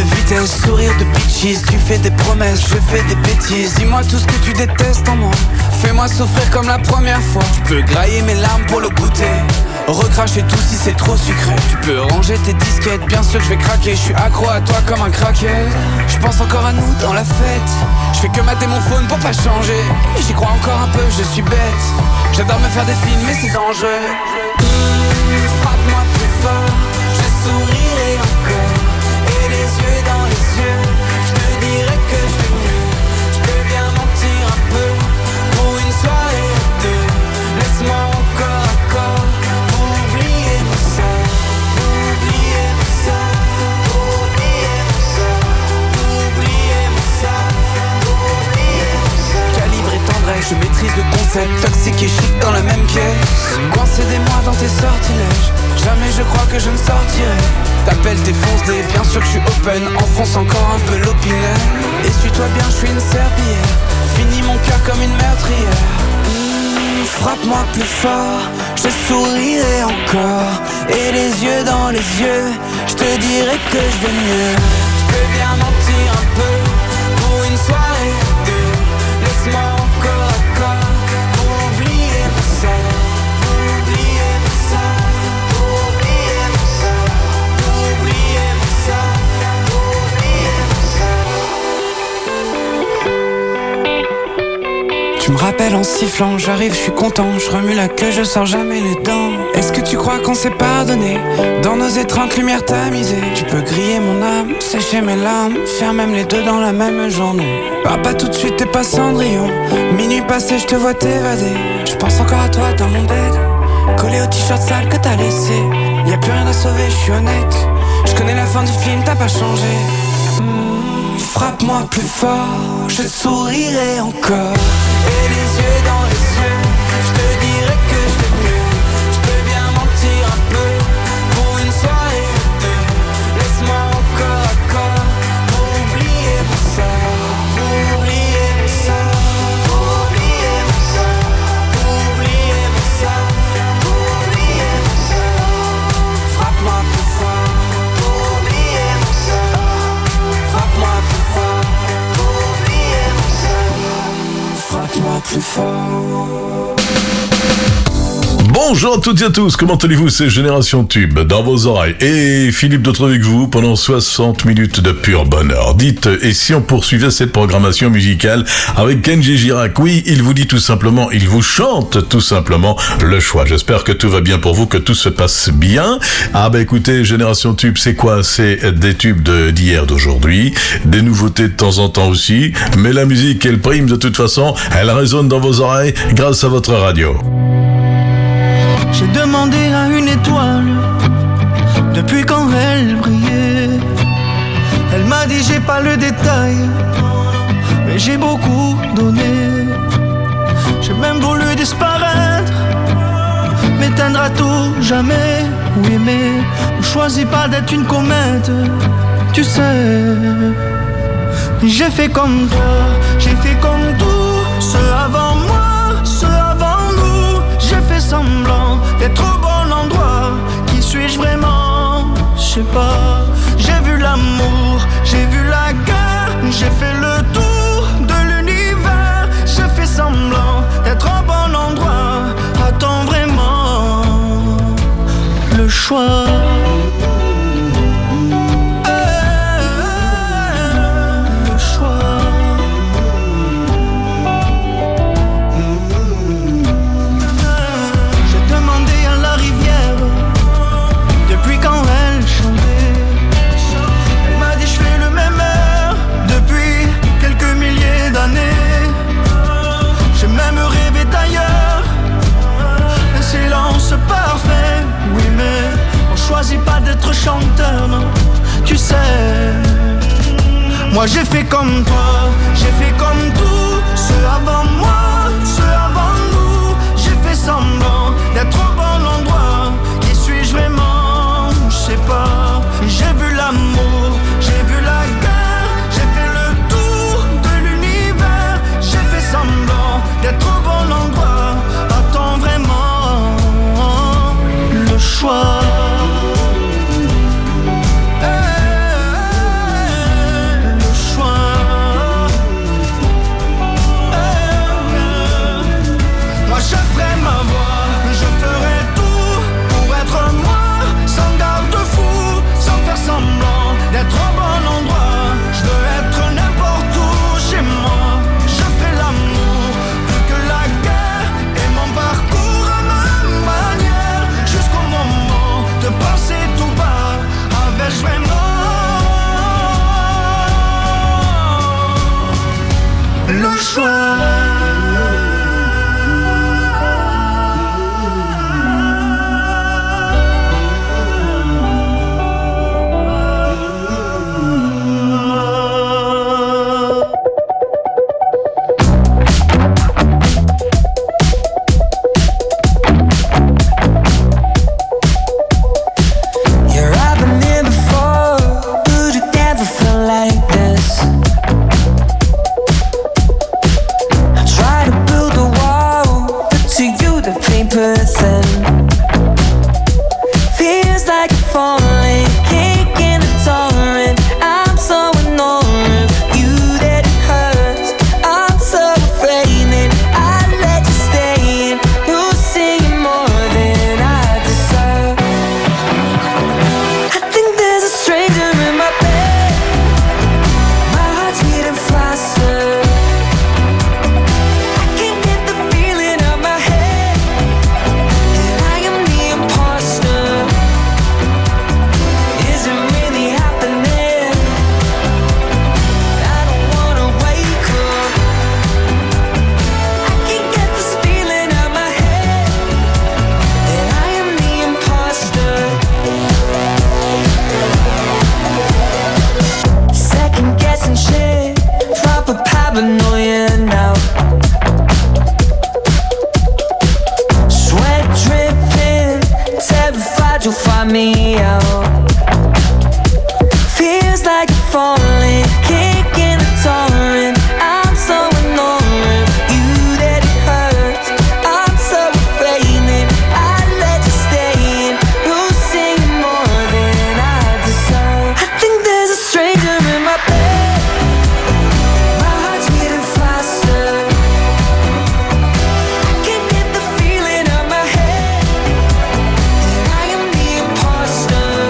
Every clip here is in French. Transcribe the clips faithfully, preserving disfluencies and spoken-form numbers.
vitesse, sourire de bitches. Tu fais des promesses, je fais des bêtises. Dis-moi tout ce que tu détestes en moi. Fais-moi souffrir comme la première fois. Tu peux grailler mes larmes pour le goûter, recracher tout si c'est trop sucré. Tu peux ranger tes disquettes, bien sûr que je vais craquer. Je suis accro à toi comme un crackhead. Je pense encore à nous dans la fête. Je fais que mater mon phone pour pas changer. J'y crois encore un peu, je suis bête. J'adore me faire des films mais c'est dangereux. Mmh, frappe-moi plus fort, je sourirai encore. Et les yeux dans les yeux, je te dirai que je vais mieux. Je peux bien mentir un peu, pour une soirée ou deux. Laisse-moi encore à corps, pour oublier mon sort. Pour oublier mon sort, pour oublier mon sort. Pour oublier mon sort, pour oublier mon sort. Calibre et tendresse, je maîtrise le concept. Toxique et chic dans la même pièce. Coincé des mois dans tes sortilèges. Jamais je crois que je ne sortirai. T'appelles, t'effonces des, bien sûr que je suis open. Enfonce encore un peu l'opinel. Essuie-toi bien, je suis une serpillière. Finis mon cœur comme une meurtrière. Mmh, frappe-moi plus fort, je sourirai encore. Et les yeux dans les yeux, je te dirai que je vais mieux. Je peux bien mentir un peu, pour une soirée ou deux. Laisse-moi encore à corps, pour oublier mon sort. Pour oublier mon sort, pour oublier mon sort. Pour oublier mon sort, pour oublier mon sort. Tu me rappelles en sifflant, j'arrive, je suis content. Je remue la queue, je sors jamais les dents. Est-ce que tu crois qu'on s'est pardonné? Dans nos étreintes lumières tamisées. Tu peux griller mon âme, sécher mes larmes, faire même les deux dans la même journée. Pars pas tout de suite, t'es pas Cendrillon. Minuit passé, je te vois t'évader. Je pense encore à toi dans mon bed, collé au t-shirt sale que t'as laissé. Y'a plus rien à sauver, je suis honnête. Je connais la fin du film, t'as pas changé. Mmh, frappe-moi plus fort, je sourirai encore. Et les yeux dans les yeux, je te dirai que je vais mieux. Je peux bien mentir un peu, pour une soirée ou deux. Laisse-moi encore à corps, pour oublier mon sort. Pour oublier mon sort, pour oublier mon sort. Pour oublier mon sort, pour oublier mon sort. Frappe-moi plus fort, pour oublier mon sort. Frappe-moi plus fort, pour oublier mon sort. Frappe-moi plus fort. Bonjour à toutes et à tous, comment allez-vous? C'est Génération Tube dans vos oreilles. Et Philippe Dautre avec vous pendant soixante minutes de pur bonheur. Dites, et si on poursuivait cette programmation musicale avec Kenji Girac? Oui, il vous dit tout simplement, il vous chante tout simplement le choix. J'espère que tout va bien pour vous, que tout se passe bien. Ah bah écoutez, Génération Tube, c'est quoi? C'est des tubes de, d'hier, d'aujourd'hui, des nouveautés de temps en temps aussi, mais la musique, elle prime de toute façon, elle résonne dans vos oreilles grâce à votre radio. J'ai demandé à une étoile depuis quand elle brillait. Elle m'a dit j'ai pas le détail, mais j'ai beaucoup donné. J'ai même voulu disparaître, m'éteindre à tout jamais. Oui mais on choisit pas d'être une comète, tu sais. J'ai fait comme toi, j'ai fait comme tous ceux avant moi, ceux avant nous. J'ai fait semblant d'être au bon endroit. Qui suis-je vraiment? Je sais pas. J'ai vu l'amour, j'ai vu la guerre. J'ai fait le tour de l'univers. J'ai fait semblant d'être au bon endroit. A-t-on vraiment le choix? Parfait, oui mais on choisit pas d'être chanteur, non, tu sais. Moi j'ai fait comme toi, j'ai fait comme tous ceux avant moi, ceux avant nous. J'ai fait semblant d'être au bon endroit. Qui suis-je vraiment? Je sais pas. J'ai vu l'amour, j'ai vu la guerre. J'ai fait le tour de l'univers. J'ai fait semblant d'être au bon endroit. A-t-on vraiment le choix? Hey, find me out. Feels like you're falling, kicking the torrent. I'm so annoying, you that it hurts. I'm so afraid that I'd let you stay in, losing you more than I deserve. I think there's a stranger in my bed. My heart's beating faster. I can get the feeling out my head that I am the imposter.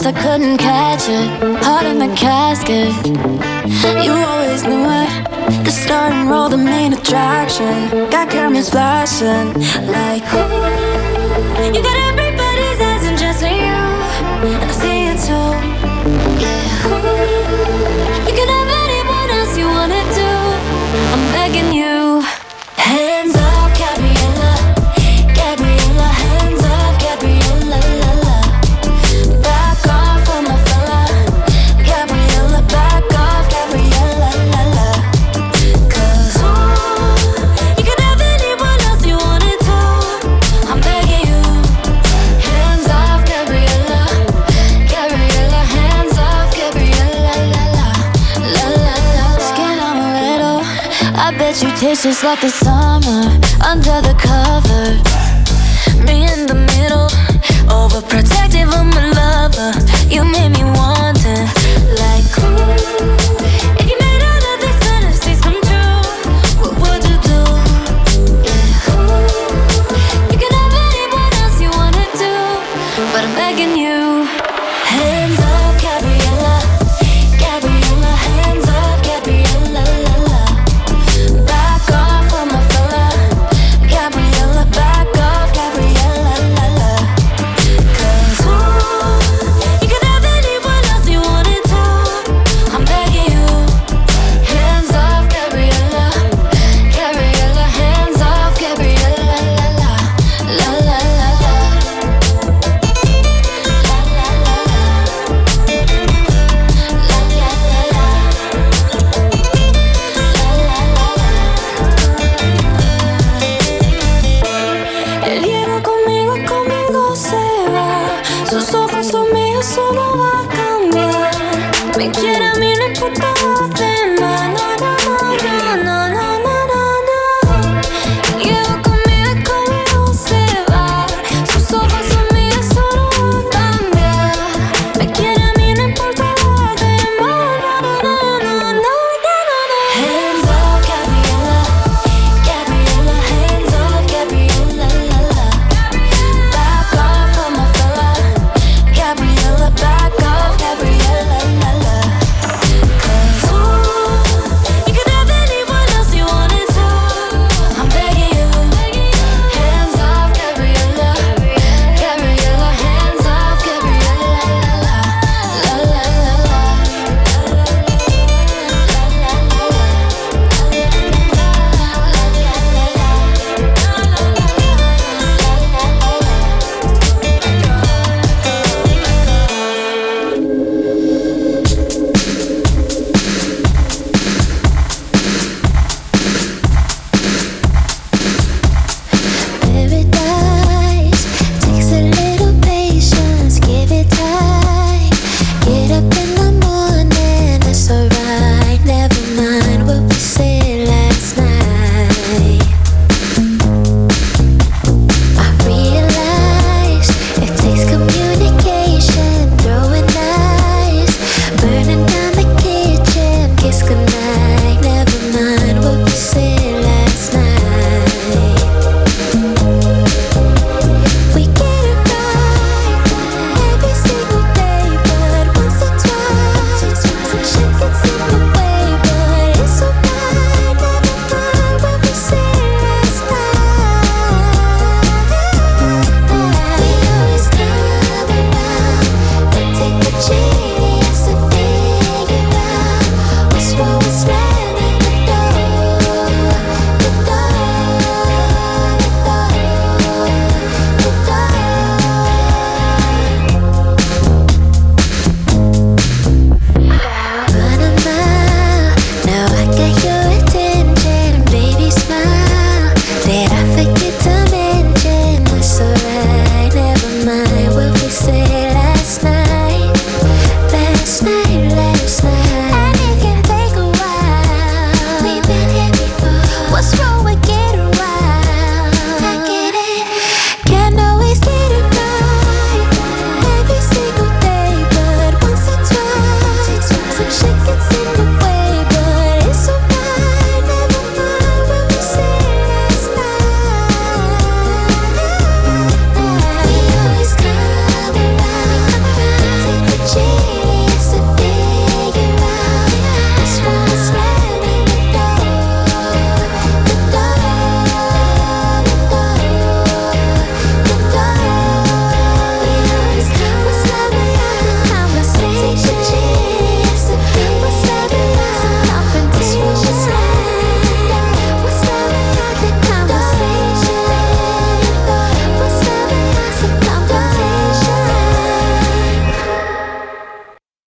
I couldn't catch it. Heart in the casket. You always knew it. The star and roll, the main attraction. Got cameras flashing like ooh. You got everybody's eyes and just for you. And I see it too. Yeah. Ooh. You can have anyone else you wanna do. I'm begging you. Hands off, Gabriella. Gabriella, hands off, Gabriella, la la. Back off of my fella. Gabriella, back off, Gabriella, la la. Cause ooh, you can have anyone else you wanted to. I'm begging you. Hands off, Gabriella. Gabriella, hands off, Gabriella, la la. La la la. Skin amaretto, I bet you taste just like the summer under the covers. Me in the middle, overprotective of my lover. You made me want it, like ooh. If you